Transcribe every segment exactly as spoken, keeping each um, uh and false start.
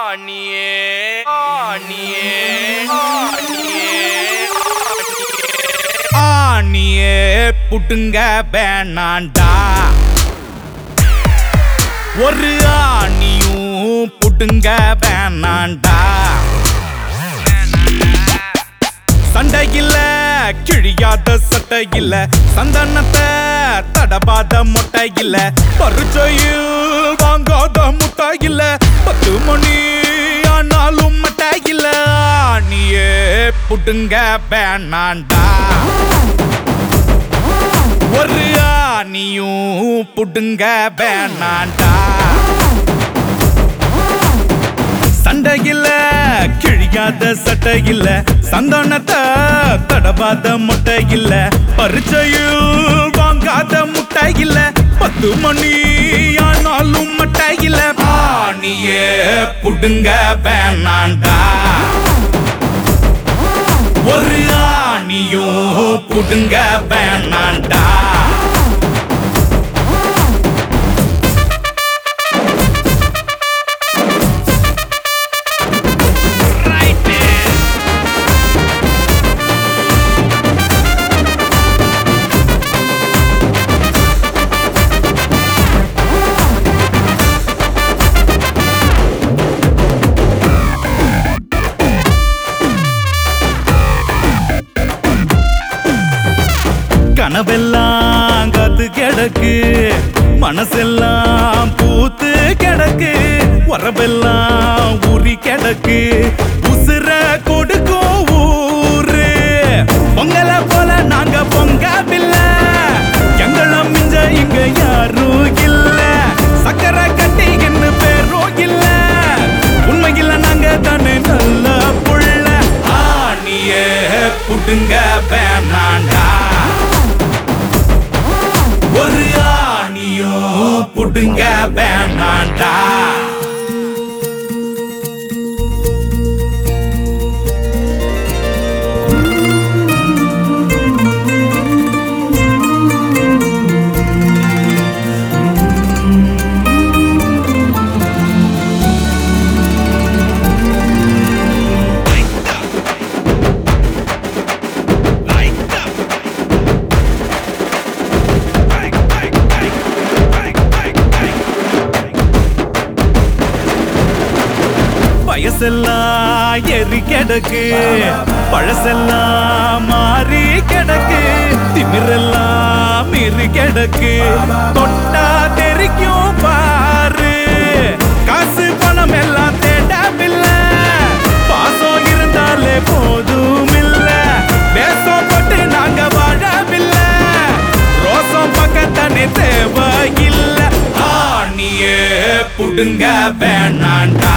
ஆணியே ஆணியே ஆணியே புட்டுங்க வேணாண்டா ஒரு ஆணியும் புட்டுங்க வேணாண்டா சண்டையில கிழியாத சட்டையில சந்தனத்தை தடபாத மொட்டையில பரிச்சையில் வாங்காத முட்டையில பத்து மணி ஆனாலும் மட்டையில ஆணியே புட்டுங்க வேணாண்டா ஒரு ஆணியும் புட்டுங்க வேணாண்டா சண்டையில கிழியாத சட்டையில சந்தனத்தை தடவாத முட்டையில பரிச்சையில் வாங்காத முட்டையில பத்து மணி ஆனாலும் மட்டையில ஆணியே புடுங்க வேணாண்டா ஒரு ஆணியும் புடுங்க வேணாண்டா கனவெல்லாம் காத்து கிடக்கு மனசெல்லாம் பூத்து கிடக்கு உறவெல்லாம் ஊறி கிடக்கு உசுர கொடுக்கும் ஊரு பொங்கல போல நாங்க பொங்கவில்லை எங்களை மிஞ்ச இங்க யாரும் இல்ல சக்கரை கட்டி என்ன பேரும் இல்ல உண்மையில நாங்க தானே நல்ல புள்ள ஆணியே புடுங்க வேணாண்டா ஒரு ஆணியோ புடுங்க வேணாண்டா வயசெல்லாம் எரி கிடக்கு பழசெல்லாம் மாறி கிடக்கு திமிரெல்லாம் மீறி கிடக்கு தொட்டா தெரிக்கும் பாரு காசு பணம் எல்லாம் தேடவில்லை பாசம் இருந்தாலே போதும் இல்ல வேஷம் போட்டு நாங்க வாழவில்லை ரோசம் பக்கத்தானே தேவையில்லை ஆணியே புடுங்க வேணாண்டா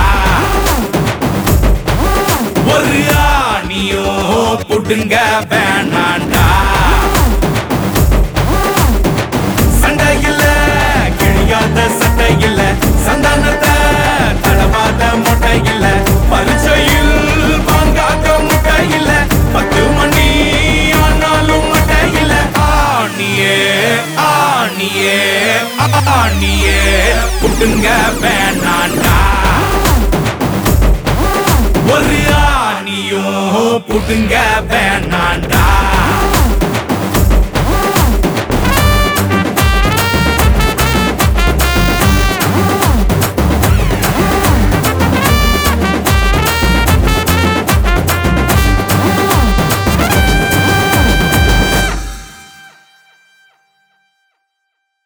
ஒரு ஆணியோ புடுங்க வேணாண்டா சண்டையில கிழியாத சட்டையில சந்தானத்தை தடவாத மொட்டையில பரிச்சையில் வாங்காத முட்டையில பத்து மணி ஆனாலும் மட்டையில ஆணியே ஆணியே ஆணியே புடுங்க வேணாண்டா ஒரு ஆணியோ புடுங்க வேணாண்டா